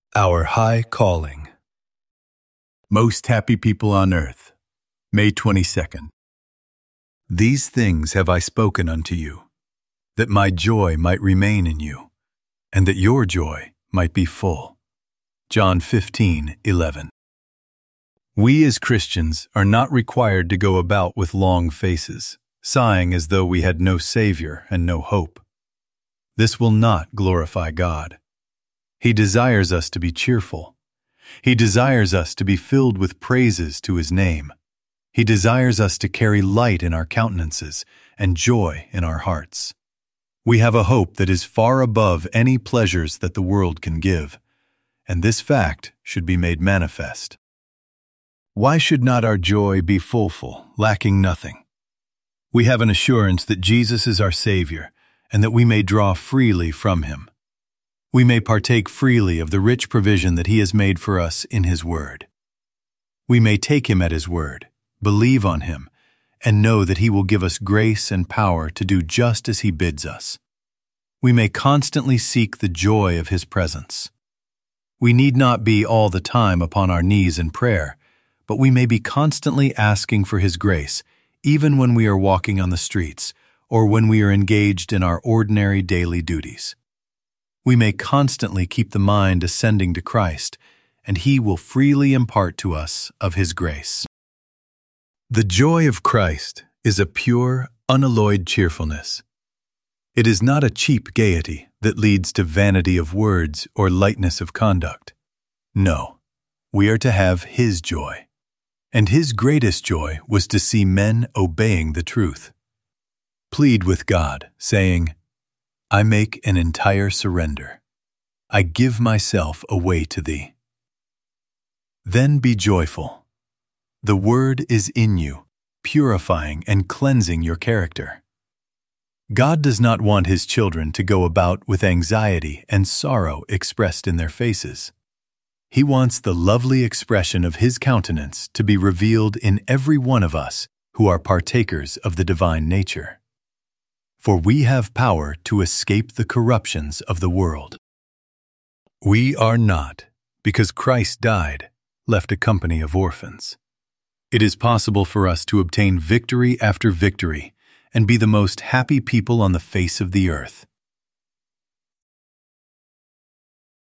Our High Calling. Most happy people on earth, May 22nd. These things have I spoken unto you, that my joy might remain in you, and that your joy might be full. John 15:11. We as Christians are not required to go about with long faces, sighing as though we had no Savior and no hope. This will not glorify God. He desires us to be cheerful. He desires us to be filled with praises to His name. He desires us to carry light in our countenances and joy in our hearts. We have a hope that is far above any pleasures that the world can give, and this fact should be made manifest. Why should not our joy be full, lacking nothing? We have an assurance that Jesus is our Savior, and that we may draw freely from Him. We may partake freely of the rich provision that He has made for us in His Word. We may take Him at His word, believe on Him, and know that He will give us grace and power to do just as He bids us. We may constantly seek the joy of His presence. We need not be all the time upon our knees in prayer, but we may be constantly asking for His grace, even when we are walking on the streets or when we are engaged in our ordinary daily duties. We may constantly keep the mind ascending to Christ, and He will freely impart to us of His grace. The joy of Christ is a pure, unalloyed cheerfulness. It is not a cheap gaiety that leads to vanity of words or lightness of conduct. No, we are to have His joy. And His greatest joy was to see men obeying the truth. Plead with God, saying, I make an entire surrender. I give myself away to Thee. Then be joyful. The Word is in you, purifying and cleansing your character. God does not want His children to go about with anxiety and sorrow expressed in their faces. He wants the lovely expression of His countenance to be revealed in every one of us who are partakers of the divine nature. For we have power to escape the corruptions of the world. We are not, because Christ died, left a company of orphans. It is possible for us to obtain victory after victory and be the most happy people on the face of the earth.